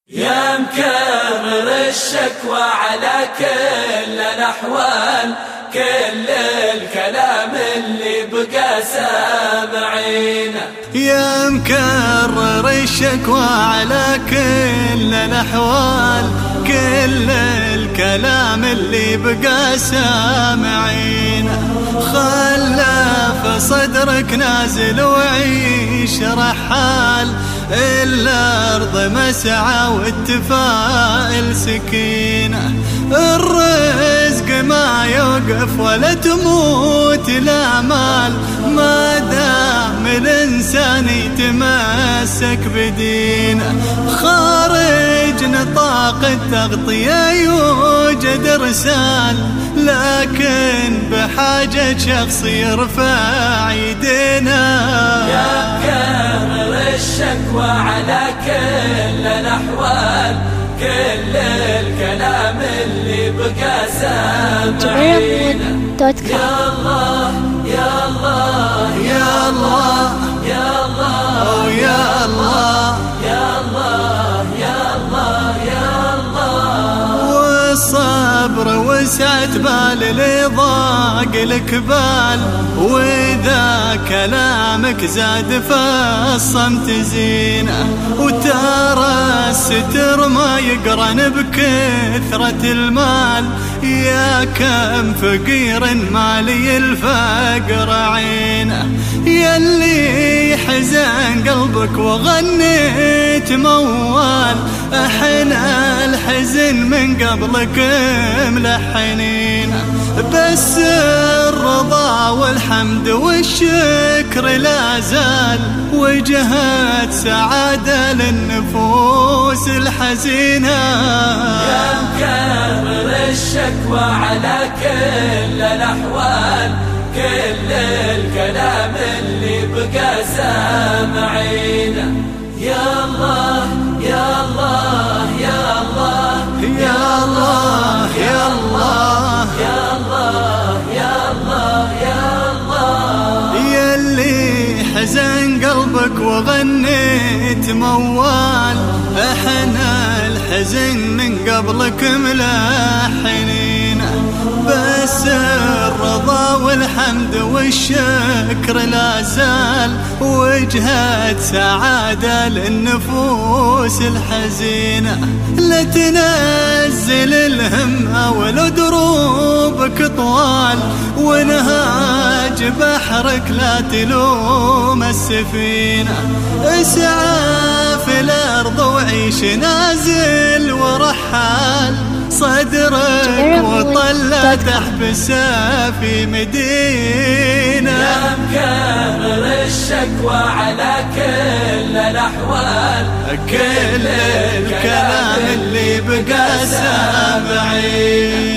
يا مكرر الشكوى على كل الأحوال، كل الكلام اللي بقى سامعينه. يا مكرر الشكوى على كل الأحوال، كل الكلام اللي بقى سامعينه. خلى صدرك نازل وعيش رحال، الأرض مسعى والتفائل سكينة. الرزق ما يوقف ولا تموت الآمال، ما دام الإنسان يتمسك بدينه. خارج نطاق التغطية يوجد رسال، لكن بحاجة شخص يرفع يدينا. يا مكرر الشكوى على كل الأحوال، كل الكلام اللي بقى سامعينه. يا الله يا الله يا الله يا الله يا الله يا الله يا الله يا الله. والصبر وسعة بال اللي ضاق الكبال، وإذا كلامك زاد فالصمت زينه. وترى الستر ما يقرن بكثرة المال، يا كم فقير مالي الفقر عينه. ياللي حزن قلبك وغنيت موال، احنا الحزن من قبلك ملحنين. بس الرضا والحمد والشكر لا زال، وجهة سعادة للنفوس الحزينة. يا مكرر الشكوى على كل الأحوال، كل الكلام اللي بقى سامعينه. يا الله يا الله يا الله يا الله يا الله يا الله يا الله يا الله. ياللي حزن قلبك وغنيت موال، احنا الحزن من قبلك ملحنين. بس الرضا والحمد والشكر لا زال، وجهة سعادة للنفوس الحزينة. لا تنزل الهمة ولا دروبك طوال، ونهاج بحرك لا تلوم السفينة. اسعى في الأرض وعيش نازل ورحال، صدرك وطلع تحبسها في مدينة. يا مكرر الشكوى على كل الأحوال، كل الكلام اللي بقى سامعين.